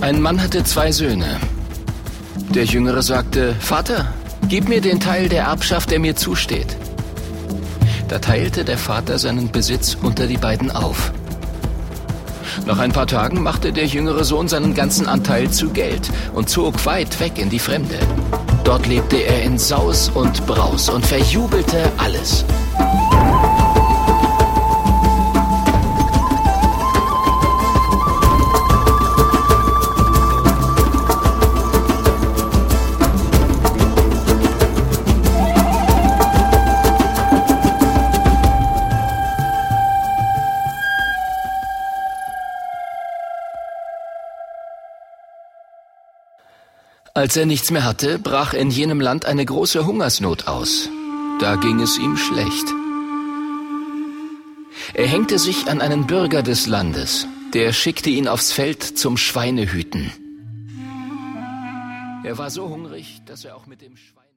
Ein Mann hatte 2 Söhne. Der Jüngere sagte: Vater, gib mir den Teil der Erbschaft, der mir zusteht. Da teilte der Vater seinen Besitz unter die beiden auf. Nach ein paar Tagen machte der jüngere Sohn seinen ganzen Anteil zu Geld und zog weit weg in die Fremde. Dort lebte er in Saus und Braus und verjubelte alles. Als er nichts mehr hatte, brach in jenem Land eine große Hungersnot aus. Da ging es ihm schlecht. Er hängte sich an einen Bürger des Landes. Der schickte ihn aufs Feld zum Schweinehüten. Er war so hungrig, dass er auch mit dem Schwein...